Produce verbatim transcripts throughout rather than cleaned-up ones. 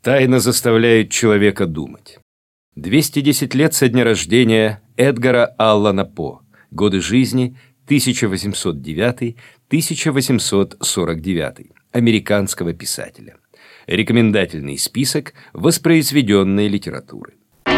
Тайна заставляет человека думать. двести десять лет со дня рождения Эдгара Аллана По. Годы жизни тысяча восемьсот девятый — тысяча восемьсот сорок девятый. Американского писателя. Рекомендательный список воспроизведенной литературы.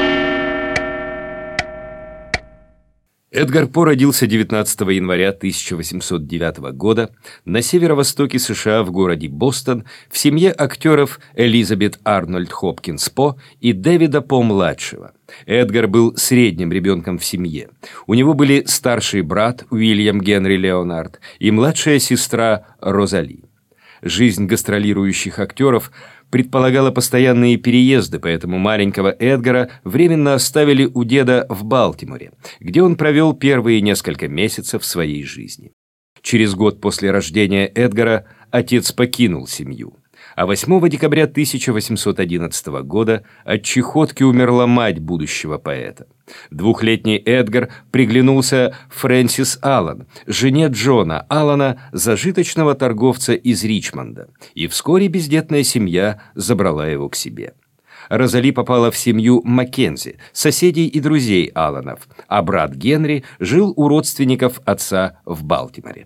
Эдгар По родился девятнадцатого января тысяча восемьсот девятого года на северо-востоке США в городе Бостон в семье актеров Элизабет Арнольд Хопкинс По и Дэвида По-младшего. Эдгар был средним ребенком в семье. У него были старший брат Уильям Генри Леонард и младшая сестра Розали. Жизнь гастролирующих актеров предполагала постоянные переезды, поэтому маленького Эдгара временно оставили у деда в Балтиморе, где он провел первые несколько месяцев своей жизни. Через год после рождения Эдгара отец покинул семью, а восьмого декабря тысяча восемьсот одиннадцатого года от чехотки умерла мать будущего поэта. Двухлетний Эдгар приглянулся Фрэнсис Аллан, жене Джона Аллана, зажиточного торговца из Ричмонда, и вскоре бездетная семья забрала его к себе. Розали попала в семью Маккензи, соседей и друзей Алланов, а брат Генри жил у родственников отца в Балтиморе.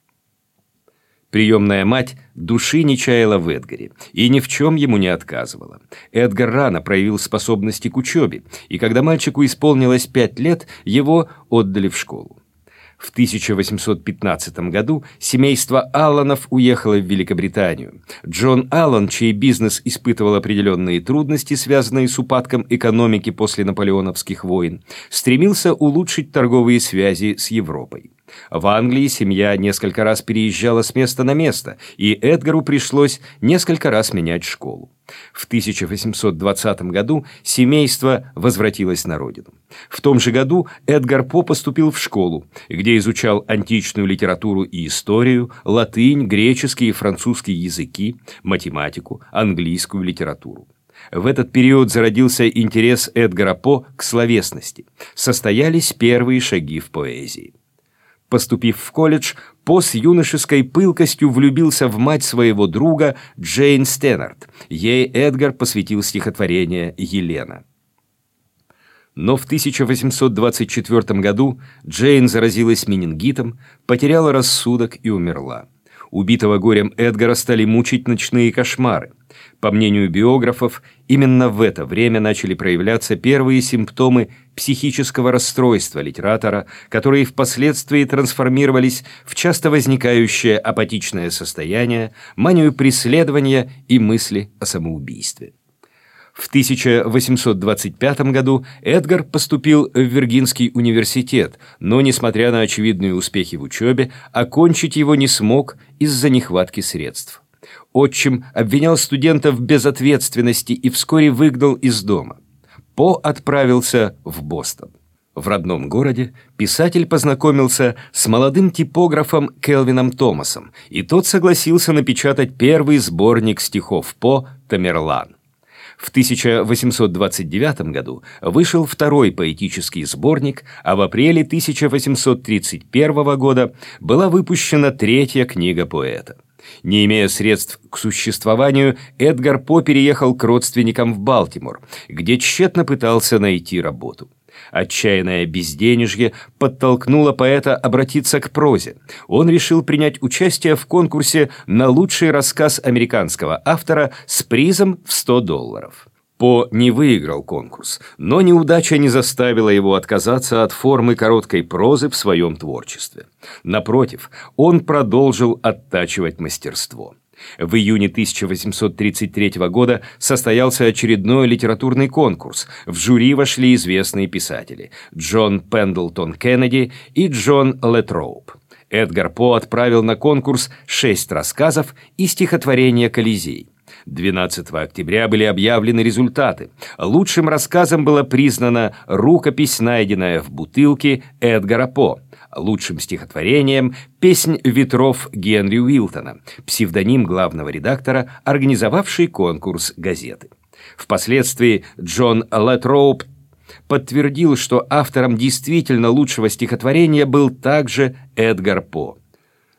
Приемная мать души не чаяла в Эдгаре и ни в чем ему не отказывала. Эдгар рано проявил способности к учебе, и когда мальчику исполнилось пять лет, его отдали в школу. В тысяча восемьсот пятнадцатом году семейство Алланов уехало в Великобританию. Джон Аллан, чей бизнес испытывал определенные трудности, связанные с упадком экономики после наполеоновских войн, стремился улучшить торговые связи с Европой. В Англии семья несколько раз переезжала с места на место, и Эдгару пришлось несколько раз менять школу. В тысяча восемьсот двадцатом году семейство возвратилось на родину. В том же году Эдгар По поступил в школу, где изучал античную литературу и историю, латынь, греческий и французский языки, математику, английскую литературу. В этот период зародился интерес Эдгара По к словесности. Состоялись первые шаги в поэзии. Поступив в колледж, По с юношеской пылкостью влюбился в мать своего друга Джейн Стэннард. Ей Эдгар посвятил стихотворение «Елена». Но в тысяча восемьсот двадцать четвёртом году Джейн заразилась менингитом, потеряла рассудок и умерла. Убитого горем Эдгара стали мучить ночные кошмары. По мнению биографов, именно в это время начали проявляться первые симптомы психического расстройства литератора, которые впоследствии трансформировались в часто возникающее апатичное состояние, манию преследования и мысли о самоубийстве. В тысяча восемьсот двадцать пятом году Эдгар поступил в Виргинский университет, но, несмотря на очевидные успехи в учебе, окончить его не смог из-за нехватки средств. Отчим обвинял студента в безответственности и вскоре выгнал из дома. По отправился в Бостон. В родном городе писатель познакомился с молодым типографом Келвином Томасом, и тот согласился напечатать первый сборник стихов По «Тамерлан». В тысяча восемьсот двадцать девятом году вышел второй поэтический сборник, а в апреле тысяча восемьсот тридцать первого года была выпущена третья книга поэта. Не имея средств к существованию, Эдгар По переехал к родственникам в Балтимор, где тщетно пытался найти работу. Отчаянное безденежье подтолкнуло поэта обратиться к прозе. Он решил принять участие в конкурсе на лучший рассказ американского автора с призом в сто долларов. По не выиграл конкурс, но неудача не заставила его отказаться от формы короткой прозы в своем творчестве. Напротив, он продолжил оттачивать мастерство. В июне тысяча восемьсот тридцать третьего года состоялся очередной литературный конкурс. В жюри вошли известные писатели Джон Пендлтон Кеннеди и Джон Летроуп. Эдгар По отправил на конкурс шесть рассказов и стихотворение «Колизей». двенадцатого октября были объявлены результаты. Лучшим рассказом была признана рукопись, найденная в бутылке Эдгара По. Лучшим стихотворением «Песнь ветров» Генри Уилтона, псевдоним главного редактора, организовавший конкурс газеты. Впоследствии Джон Летроуп подтвердил, что автором действительно лучшего стихотворения был также Эдгар По.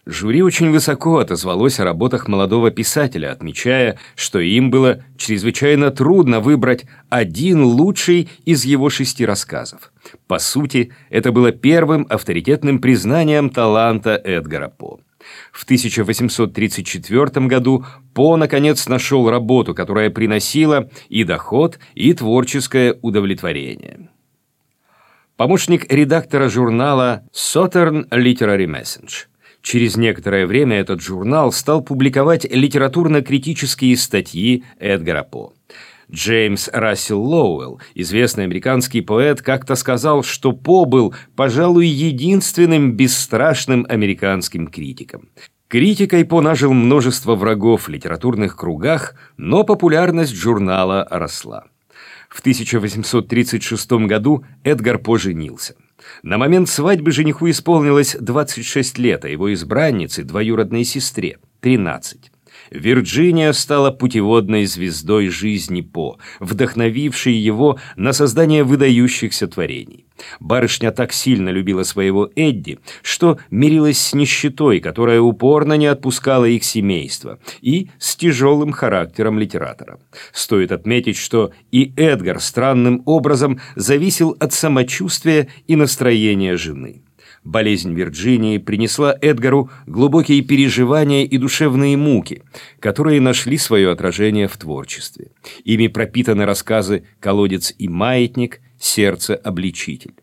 Жюри очень высоко отозвалось о работах молодого писателя, отмечая, что им было чрезвычайно трудно выбрать один лучший из его шести рассказов. По сути, это было первым авторитетным признанием таланта Эдгара По. В тысяча восемьсот тридцать четвёртом году По наконец нашел работу, которая приносила и доход, и творческое удовлетворение. Помощник редактора журнала Southern Literary Message. Через некоторое время этот журнал стал публиковать литературно-критические статьи Эдгара По. Джеймс Рассел Лоуэлл, известный американский поэт, как-то сказал, что По был, пожалуй, единственным бесстрашным американским критиком. Критикой По нажил множество врагов в литературных кругах, но популярность журнала росла. В тысяча восемьсот тридцать шестом году Эдгар По женился. На момент свадьбы жениху исполнилось двадцать шесть лет, а его избраннице, двоюродной сестре, тринадцать. Вирджиния стала путеводной звездой жизни По, вдохновившей его на создание выдающихся творений. Барышня так сильно любила своего Эдди, что мирилась с нищетой, которая упорно не отпускала их семейство, и с тяжелым характером литератора. Стоит отметить, что и Эдгар странным образом зависел от самочувствия и настроения жены. Болезнь Вирджинии принесла Эдгару глубокие переживания и душевные муки, которые нашли свое отражение в творчестве. Ими пропитаны рассказы «Колодец и маятник», «Сердце-обличитель».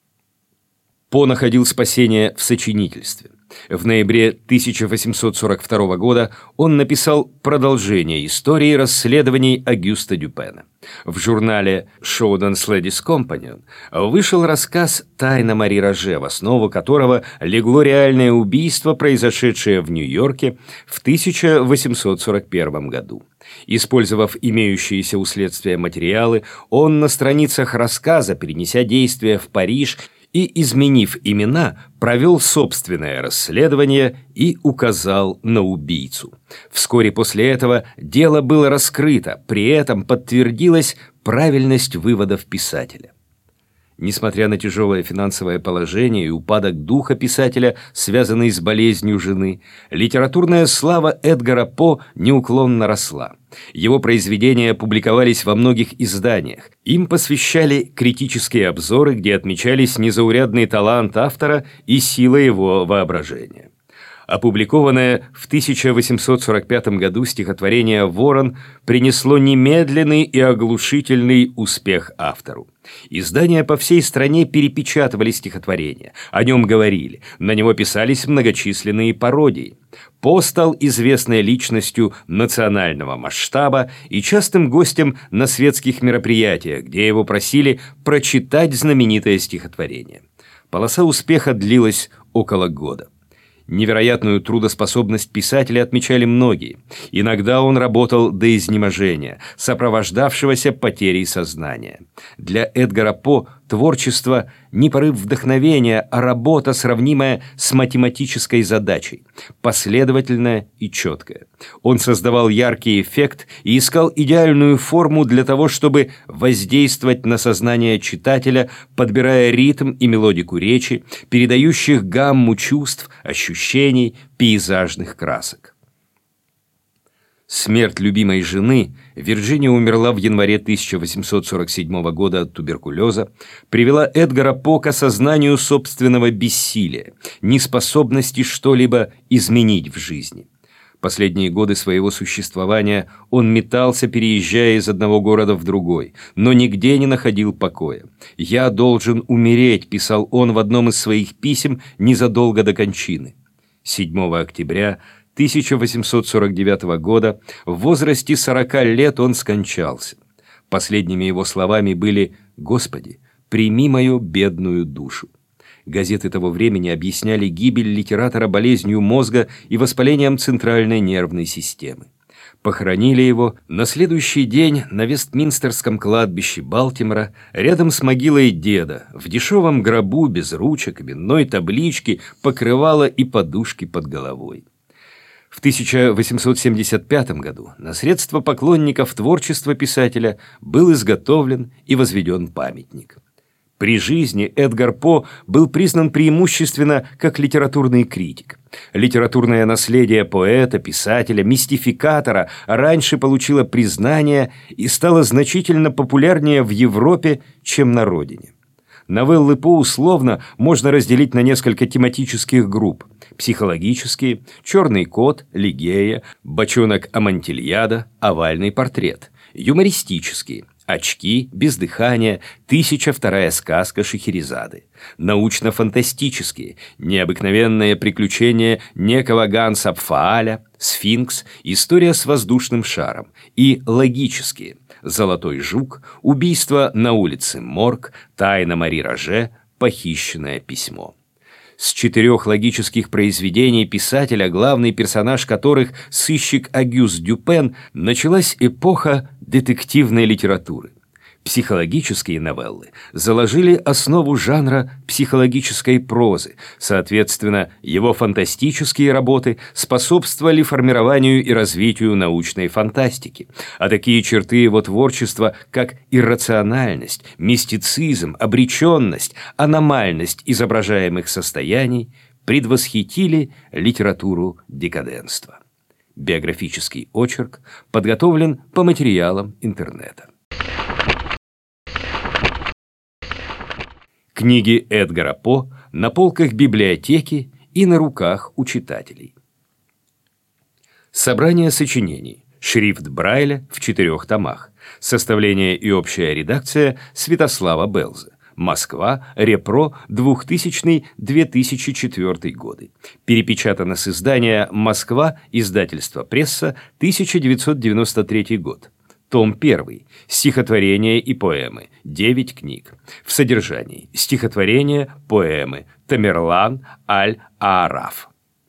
По находил спасение в сочинительстве. В ноябре тысяча восемьсот сорок второго года он написал продолжение истории расследований Огюста Дюпена. В журнале Showdon's Ladies Companion вышел рассказ «Тайна Мари Роже», в основу которого легло реальное убийство, произошедшее в Нью-Йорке в тысяча восемьсот сорок первом году. Использовав имеющиеся у следствия материалы, он на страницах рассказа, перенеся действия в Париж и, изменив имена, провел собственное расследование и указал на убийцу. Вскоре после этого дело было раскрыто, при этом подтвердилась правильность выводов писателя. Несмотря на тяжелое финансовое положение и упадок духа писателя, связанный с болезнью жены, литературная слава Эдгара По неуклонно росла. Его произведения публиковались во многих изданиях. Им посвящали критические обзоры, где отмечались незаурядный талант автора и сила его воображения. Опубликованное в тысяча восемьсот сорок пятом году стихотворение «Ворон» принесло немедленный и оглушительный успех автору. Издания по всей стране перепечатывали стихотворение, о нем говорили, на него писались многочисленные пародии. По стал известной личностью национального масштаба и частым гостем на светских мероприятиях, где его просили прочитать знаменитое стихотворение. Полоса успеха длилась около года. Невероятную трудоспособность писателя отмечали многие. Иногда он работал до изнеможения, сопровождавшегося потерей сознания. Для Эдгара По творчество не порыв вдохновения, а работа, сравнимая с математической задачей, последовательная и четкая. Он создавал яркий эффект и искал идеальную форму для того, чтобы воздействовать на сознание читателя, подбирая ритм и мелодику речи, передающих гамму чувств, ощущений, пейзажных красок. Смерть любимой жены, Вирджиния умерла в январе тысяча восемьсот сорок седьмого года от туберкулеза, привела Эдгара По к осознанию собственного бессилия, неспособности что-либо изменить в жизни. Последние годы своего существования он метался, переезжая из одного города в другой, но нигде не находил покоя. «Я должен умереть», – писал он в одном из своих писем незадолго до кончины. седьмого октября тысяча восемьсот сорок девятого года в возрасте сорока лет он скончался. Последними его словами были «Господи, прими мою бедную душу». Газеты того времени объясняли гибель литератора болезнью мозга и воспалением центральной нервной системы. Похоронили его на следующий день на Вестминстерском кладбище Балтимора рядом с могилой деда, в дешевом гробу без ручек, именной таблички, покрывала и подушки под головой. В тысяча восемьсот семьдесят пятом году на средства поклонников творчества писателя был изготовлен и возведен памятник. При жизни Эдгар По был признан преимущественно как литературный критик. Литературное наследие поэта, писателя, мистификатора раньше получило признание и стало значительно популярнее в Европе, чем на родине. Новеллы По условно можно разделить на несколько тематических групп: психологические, «Черный кот», «Лигея», «Бочонок Амонтильяда», «Овальный портрет», юмористические, «Очки», «Бездыхание», «Тысяча вторая сказка» Шехерезады, научно-фантастические, «Необыкновенное приключение некого Ганса Пфааля», «Сфинкс», «История с воздушным шаром» и логические: «Золотой жук», «Убийство на улице Морг», «Тайна Мари Роже», «Похищенное письмо». С четырех логических произведений писателя, главный персонаж которых сыщик Агюст Дюпен, началась эпоха детективной литературы. Психологические новеллы заложили основу жанра психологической прозы, соответственно, его фантастические работы способствовали формированию и развитию научной фантастики, а такие черты его творчества, как иррациональность, мистицизм, обреченность, аномальность изображаемых состояний, предвосхитили литературу декаденства. Биографический очерк подготовлен по материалам интернета. Книги Эдгара По на полках библиотеки и на руках у читателей. Собрание сочинений. Шрифт Брайля в четырех томах. Составление и общая редакция Святослава Белза. Москва. Репро. двухтысячный — две тысячи четвёртый годы. Перепечатано с издания «Москва», издательство «Пресса», тысяча девятьсот девяносто третий год. Том первый. Стихотворения и поэмы. девять книг. В содержании: стихотворения, поэмы. Тамерлан, Аль-Аараф.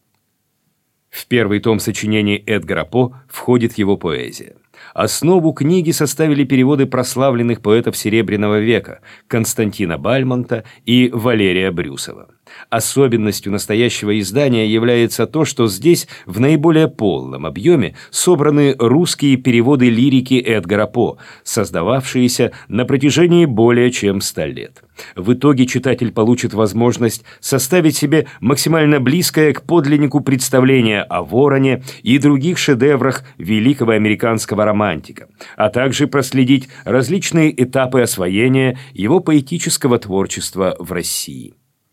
В первый том сочинений Эдгара По входит его поэзия. Основу книги составили переводы прославленных поэтов Серебряного века Константина Бальмонта и Валерия Брюсова. Особенностью настоящего издания является то, что здесь в наиболее полном объеме собраны русские переводы лирики Эдгара По, создававшиеся на протяжении более чем ста лет. В итоге читатель получит возможность составить себе максимально близкое к подлиннику представление о Вороне и других шедеврах великого американского романтика, а также проследить различные этапы освоения его поэтического творчества в России.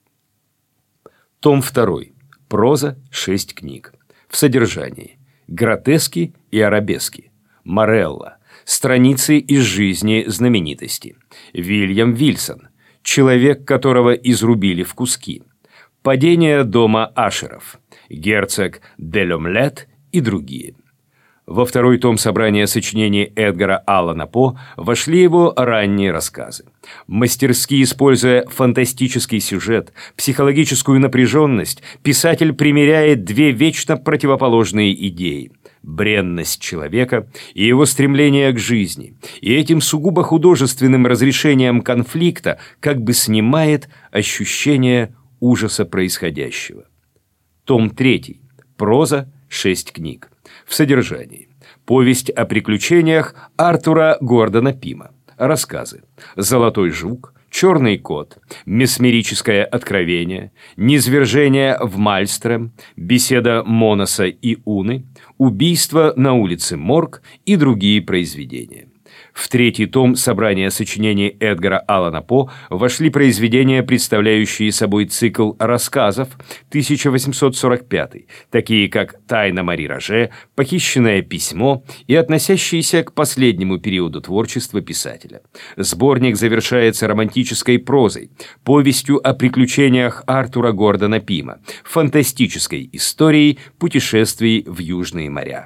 Том второй. Проза. шесть книг. В содержании: гротески и арабески. Морелла. Страницы из жизни знаменитости. Вильям Вильсон. Человек, которого изрубили в куски. Падение дома Ашеров. Герцог де Ломлет и другие. Во второй том собрания сочинений Эдгара Аллана По вошли его ранние рассказы. Мастерски используя фантастический сюжет, психологическую напряженность, писатель примиряет две вечно противоположные идеи: бренность человека и его стремление к жизни, и этим сугубо художественным разрешением конфликта как бы снимает ощущение ужаса происходящего. Том третий. Проза. шесть книг. В содержании: повесть о приключениях Артура Гордона Пима, рассказы «Золотой жук», «Черный кот», «Месмерическое откровение», «Низвержение в Мальстрем», «Беседа Моноса и Уны», «Убийство на улице Морг» и другие произведения. В третий том собрания сочинений Эдгара Аллана По вошли произведения, представляющие собой цикл рассказов тысяча восемьсот сорок пятый, такие как «Тайна Мари Роже», «Похищенное письмо» и относящиеся к последнему периоду творчества писателя. Сборник завершается романтической прозой, повестью о приключениях Артура Гордона Пима, фантастической историей путешествий в Южные моря.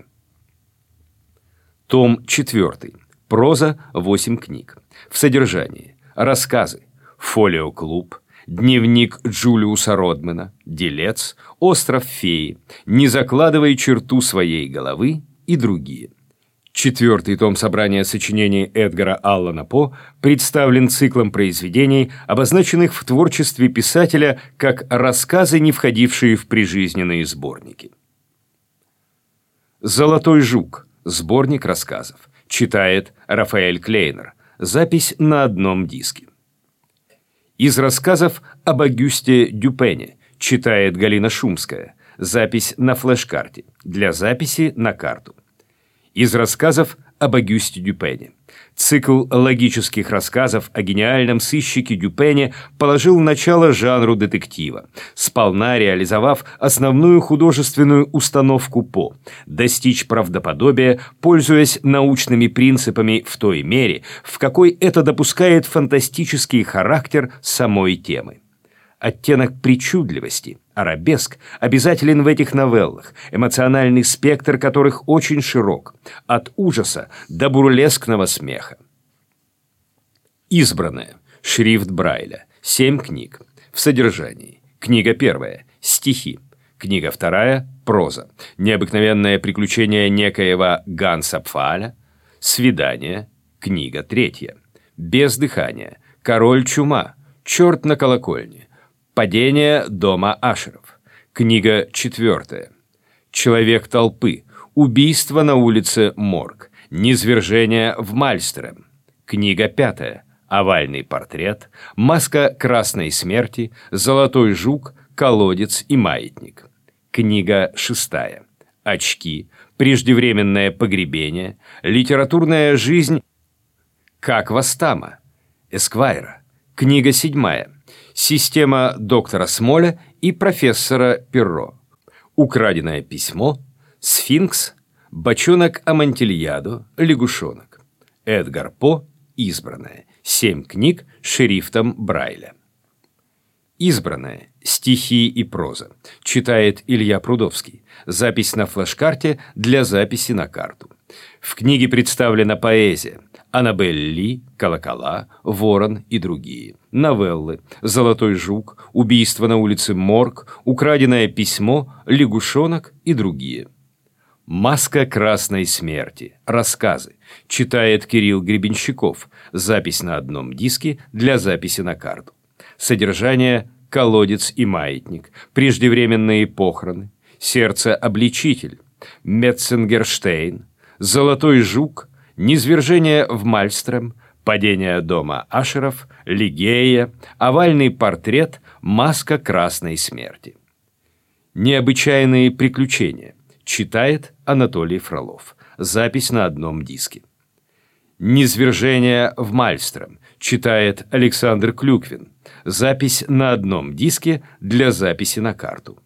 Том четвертый. Проза. восемь книг. В содержании: рассказы «Фолио-клуб», «Дневник Джулиуса Родмена», «Делец», «Остров феи», «Не закладывай черту своей головы» и другие. Четвертый том собрания сочинений Эдгара Аллана По представлен циклом произведений, обозначенных в творчестве писателя как рассказы, не входившие в прижизненные сборники. «Золотой жук» – сборник рассказов. Читает Рафаэль Клейнер. Запись на одном диске. Из рассказов об Агюсте Дюпене читает Галина Шумская. Запись на флеш-карте. Для записи на карту. Из рассказов об Агюсте Дюпене. Цикл логических рассказов о гениальном сыщике Дюпене положил начало жанру детектива, сполна реализовав основную художественную установку По – достичь правдоподобия, пользуясь научными принципами в той мере, в какой это допускает фантастический характер самой темы. Оттенок причудливости, арабеск, обязателен в этих новеллах, эмоциональный спектр которых очень широк, от ужаса до бурлескного смеха. Избранное. Шрифт Брайля. Семь книг. В содержании. Книга первая. Стихи. Книга вторая. Проза. Необыкновенное приключение некоего Ганса Пфааля. Свидание. Книга третья. Без дыхания. Король чума. Черт на колокольне. Падение дома Ашеров. Книга четвертая. Человек толпы. Убийство на улице Морг. Низвержение в Мальстрем. Книга пятая. Овальный портрет. Маска красной смерти. Золотой жук. Колодец и маятник. Книга шестая. Очки. Преждевременное погребение. Литературная жизнь как Вастама. Эсквайра. Книга седьмая. Система доктора Смоля и профессора Перро. Украденное письмо. Сфинкс. Бочонок Амонтильядо. Лягушонок. Эдгар По. Избранное. Семь книг шрифтом Брайля. Избранное. Стихи и проза. Читает Илья Прудовский. Запись на флеш-карте для записи на карту. В книге представлена поэзия. Аннабель Ли, «Колокола», «Ворон» и другие. Новеллы «Золотой жук», «Убийство на улице Морг», «Украденное письмо», «Лягушонок» и другие. «Маска красной смерти». Рассказы. Читает Кирилл Гребенщиков. Запись на одном диске для записи на карту. Содержание «Колодец и маятник», «Преждевременные похороны», «Сердце-обличитель», «Метценгерштейн», «Золотой жук», «Низвержение в Мальстрем», «Падение дома Ашеров», «Лигея», «Овальный портрет», «Маска красной смерти». «Необычайные приключения». Читает Анатолий Фролов. Запись на одном диске. «Низвержение в Мальстрем». Читает Александр Клюквин. Запись на одном диске для записи на карту.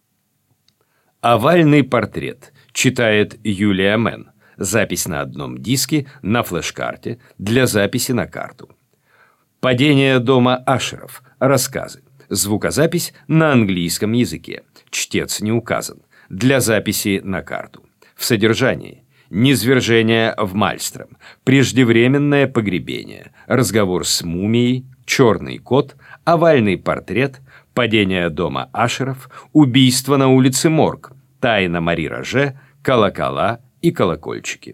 «Овальный портрет». Читает Юлия Мэн. Запись на одном диске на флеш-карте для записи на карту. «Падение дома Ашеров». Рассказы. Звукозапись на английском языке. Чтец не указан. Для записи на карту. В содержании. Низвержение в Мальстрем. Преждевременное погребение. Разговор с мумией. Черный кот. Овальный портрет. Падение дома Ашеров. Убийство на улице Морг. Тайна Мари Роже. Колокола и колокольчики.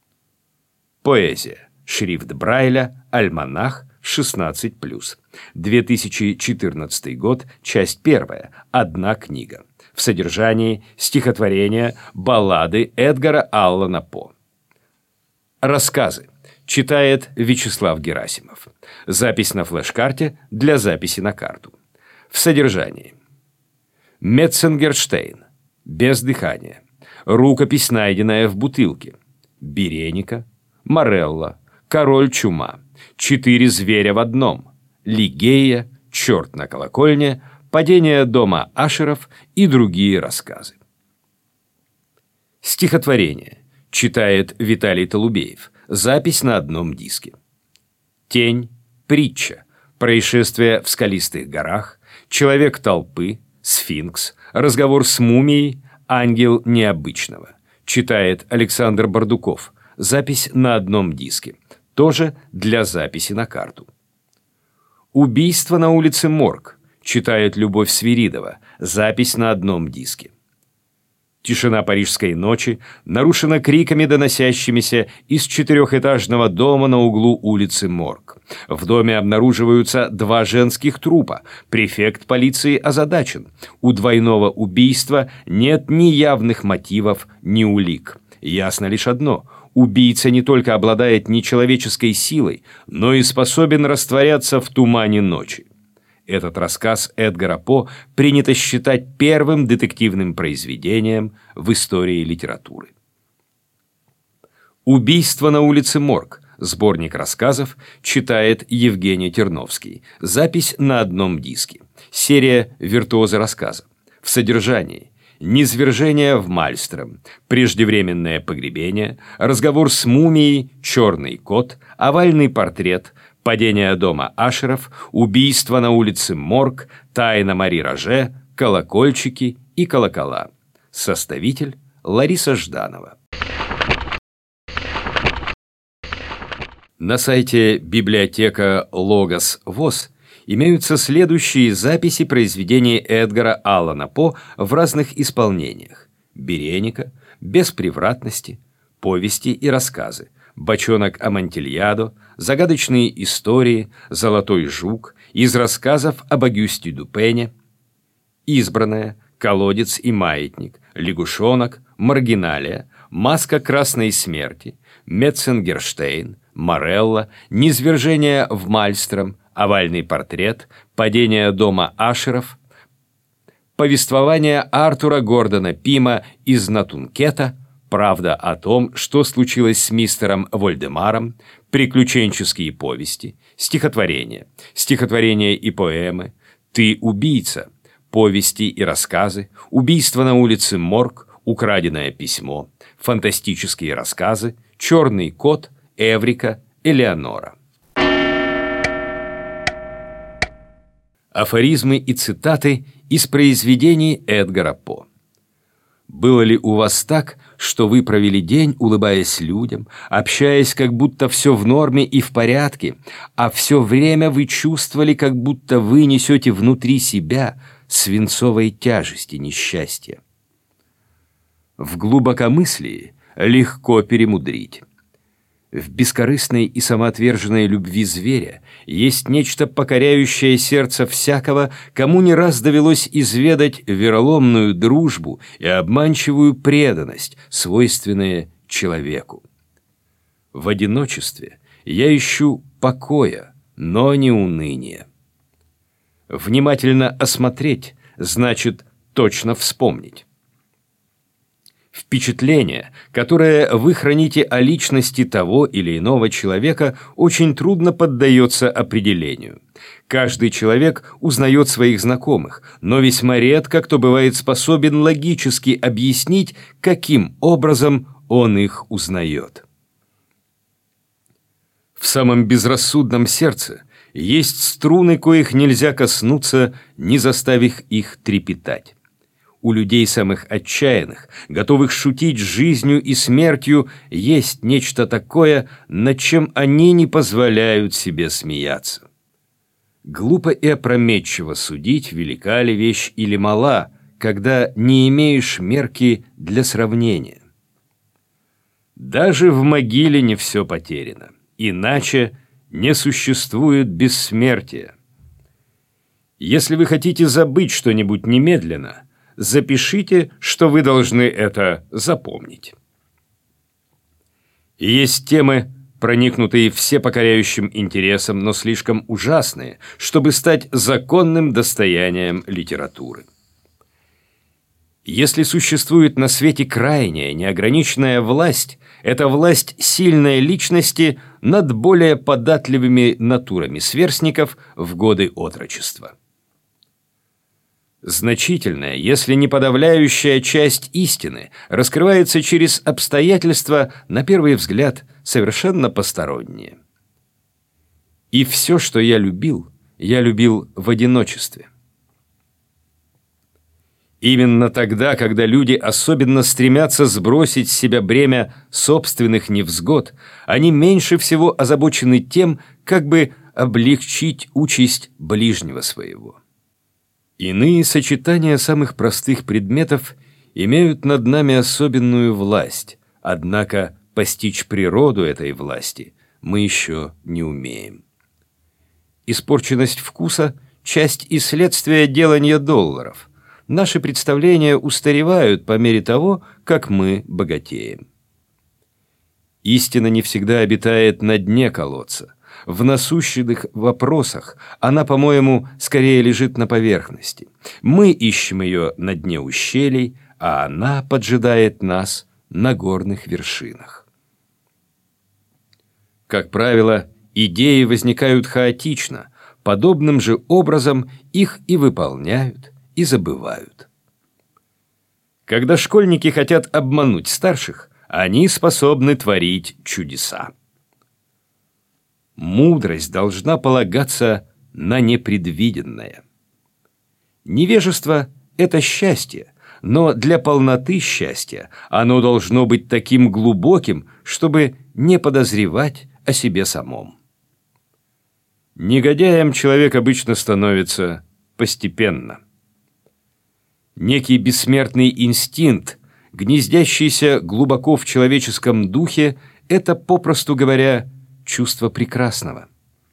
Поэзия. Шрифт Брайля. Альманах. шестнадцать плюс. две тысячи четырнадцатый год. Часть первая. Одна книга. В содержании стихотворения, баллады Эдгара Аллана По. Рассказы. Читает Вячеслав Герасимов. Запись на флеш-карте для записи на карту. В содержании. Метценгерштейн. Без дыхания. Рукопись, найденная в бутылке. Береника. Морелла. Король чума. Четыре зверя в одном. Лигея. Черт на колокольне. Падение дома Ашеров и другие рассказы. Стихотворение. Читает Виталий Толубеев. Запись на одном диске. Тень. Притча. Происшествие в скалистых горах. Человек толпы. Сфинкс. Разговор с мумией. Ангел необычного. Читает Александр Бардуков. Запись на одном диске. Тоже для записи на карту. Убийство на улице Морг. Читает Любовь Свиридова. Запись на одном диске. Тишина парижской ночи нарушена криками, доносящимися из четырехэтажного дома на углу улицы Морг. В доме обнаруживаются два женских трупа. Префект полиции озадачен. У двойного убийства нет ни явных мотивов, ни улик. Ясно лишь одно. Убийца не только обладает нечеловеческой силой, но и способен растворяться в тумане ночи. Этот рассказ Эдгара По принято считать первым детективным произведением в истории литературы. «Убийство на улице Морг», сборник рассказов, читает Евгений Терновский. Запись на одном диске. Серия «Виртуозы рассказа». В содержании: низвержение в Мальстром, преждевременное погребение, разговор с мумией, черный кот, овальный портрет, падение дома Ашеров, убийство на улице Морг, тайна Мари Роже, колокольчики и колокола. Составитель Лариса Жданова. На сайте библиотека Логос ВОС имеются следующие записи произведений Эдгара Аллана По в разных исполнениях: «Береника», «Без превратности», «Повести и рассказы», «Бочонок Амонтильядо», «Загадочные истории», «Золотой жук», «Из рассказов об Агюсте Дюпене», «Избранная», «Колодец и маятник», «Лягушонок», «Маргиналия», «Маска красной смерти», «Метценгерштейн», «Морелла», «Низвержение в Мальстром», «Овальный портрет», «Падение дома Ашеров», повествование Артура Гордона Пима из Натункета, «Правда о том, что случилось с мистером Вольдемаром», приключенческие повести, стихотворения, стихотворения и поэмы, «Ты убийца», повести и рассказы, «Убийство на улице Морг», «Украденное письмо», фантастические рассказы, «Черный кот», «Эврика», «Элеонора». Афоризмы и цитаты из произведений Эдгара По. Было ли у вас так, что вы провели день, улыбаясь людям, общаясь, как будто все в норме и в порядке, а все время вы чувствовали, как будто вы несете внутри себя свинцовой тяжести несчастья? В глубокомыслии легко перемудрить. В бескорыстной и самоотверженной любви зверя есть нечто покоряющее сердце всякого, кому не раз довелось изведать вероломную дружбу и обманчивую преданность, свойственные человеку. В одиночестве я ищу покоя, но не уныния. Внимательно осмотреть значит точно вспомнить. Впечатление, которое вы храните о личности того или иного человека, очень трудно поддается определению. Каждый человек узнает своих знакомых, но весьма редко кто бывает способен логически объяснить, каким образом он их узнает. В самом безрассудном сердце есть струны, коих нельзя коснуться, не заставив их трепетать. У людей самых отчаянных, готовых шутить с жизнью и смертью, есть нечто такое, над чем они не позволяют себе смеяться. Глупо и опрометчиво судить, велика ли вещь или мала, когда не имеешь мерки для сравнения. Даже в могиле не все потеряно, иначе не существует бессмертия. Если вы хотите забыть что-нибудь немедленно, запишите, что вы должны это запомнить. Есть темы, проникнутые всепокоряющим интересом, но слишком ужасные, чтобы стать законным достоянием литературы. Если существует на свете крайняя, неограниченная власть, это власть сильной личности над более податливыми натурами сверстников в годы отрочества. Значительная, если не подавляющая часть истины раскрывается через обстоятельства, на первый взгляд, совершенно посторонние. И все, что я любил, я любил в одиночестве. Именно тогда, когда люди особенно стремятся сбросить с себя бремя собственных невзгод, они меньше всего озабочены тем, как бы облегчить участь ближнего своего. Иные сочетания самых простых предметов имеют над нами особенную власть, однако постичь природу этой власти мы еще не умеем. Испорченность вкуса – часть и следствие делания долларов. Наши представления устаревают по мере того, как мы богатеем. Истина не всегда обитает на дне колодца. В насущных вопросах она, по-моему, скорее лежит на поверхности. Мы ищем ее на дне ущелий, а она поджидает нас на горных вершинах. Как правило, идеи возникают хаотично, подобным же образом их и выполняют, и забывают. Когда школьники хотят обмануть старших, они способны творить чудеса. Мудрость должна полагаться на непредвиденное. Невежество – это счастье, но для полноты счастья оно должно быть таким глубоким, чтобы не подозревать о себе самом. Негодяем человек обычно становится постепенно. Некий бессмертный инстинкт, гнездящийся глубоко в человеческом духе, это, попросту говоря, чувство прекрасного.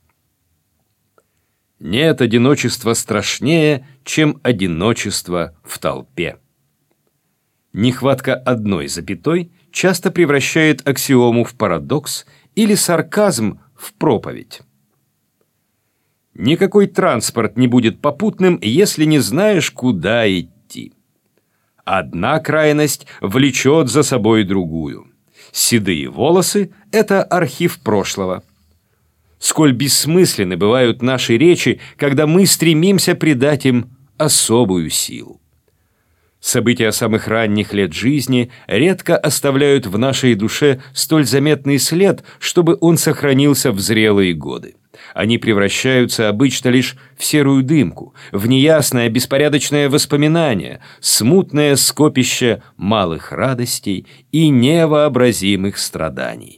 Нет одиночества страшнее, чем одиночество в толпе. Нехватка одной запятой часто превращает аксиому в парадокс или сарказм в проповедь. Никакой транспорт не будет попутным, если не знаешь, куда идти. Одна крайность влечет за собой другую. Седые волосы – это архив прошлого. Сколь бессмысленны бывают наши речи, когда мы стремимся придать им особую силу. События самых ранних лет жизни редко оставляют в нашей душе столь заметный след, чтобы он сохранился в зрелые годы. Они превращаются обычно лишь в серую дымку, в неясное беспорядочное воспоминание, смутное скопище малых радостей и невообразимых страданий.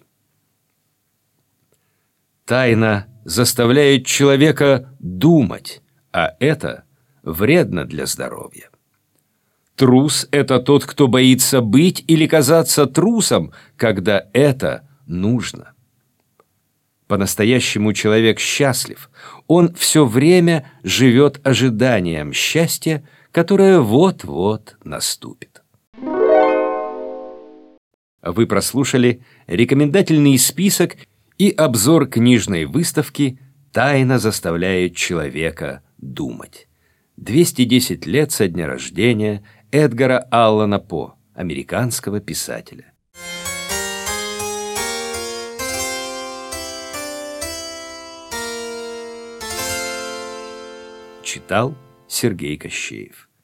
Тайна заставляет человека думать, а это вредно для здоровья. Трус – это тот, кто боится быть или казаться трусом, когда это нужно. По-настоящему человек счастлив. Он все время живет ожиданием счастья, которое вот-вот наступит. Вы прослушали рекомендательный список и обзор книжной выставки «Тайна заставляет человека думать». двести десять лет со дня рождения Эдгара Аллана По, американского писателя. Читал Сергей Кощеев.